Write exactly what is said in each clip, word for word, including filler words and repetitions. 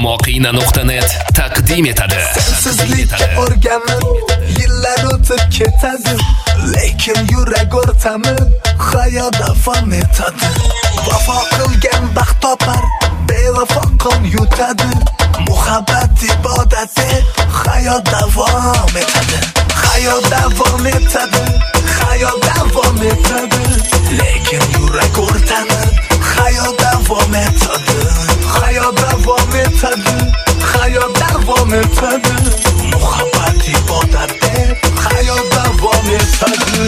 moqina nuqta net taqdim etadi. Sensizlikka o'rganib yillar o'tib ketadi, lekin yurak o'rtanib hayot davom etadi. Vafo qilgan baxt topar, bevafo qon yutadi. Muhabbat ibodati hayot davom etadi. Hayot davom etadi, hayot davom etadi, lekin yurak o'rtanib hayot davom etadi. Hayot davom etadi, hayot davom etadi. Muhabbat ibodati hayot davom etadi.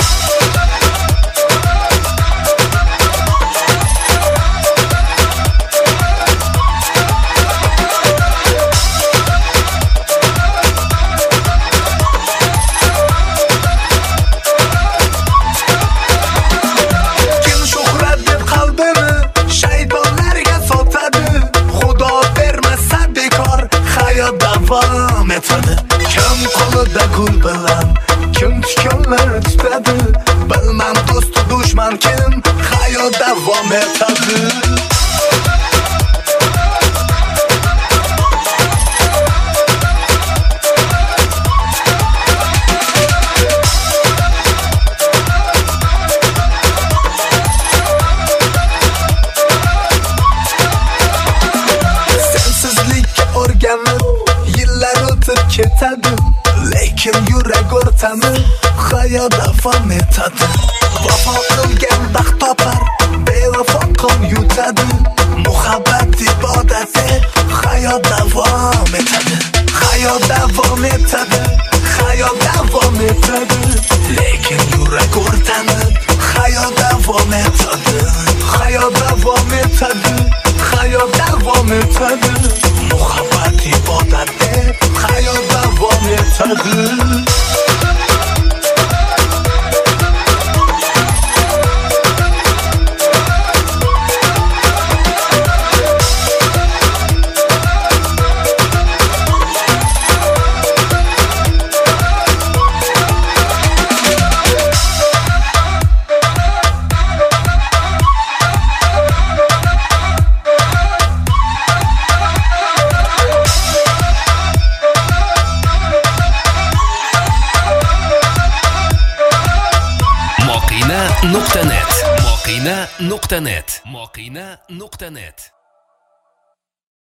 Davom etadi. Kim qo'lida gul bilan, kim tikonlar tutadi. Bilmam do'st dushman kim, hayot davom etadi. Sensizlikka o'rganib yillar o'tib ketadi, lekin yurak o'rtanib hayot davom etadi. Vafo qilgan baxt topar, bevafo qon yutadi. Muhabbat ibodati hayot davom etadi. Hayot davom etadi, hayot davom etadi, lekin yurak o'rtanib hayot davom etadi. Hayot davom etadi, hayot davom etadi. Muhabbat ibodati hayot davom etadi. moqina nuqta net moqina nuqta net moqina nuqta net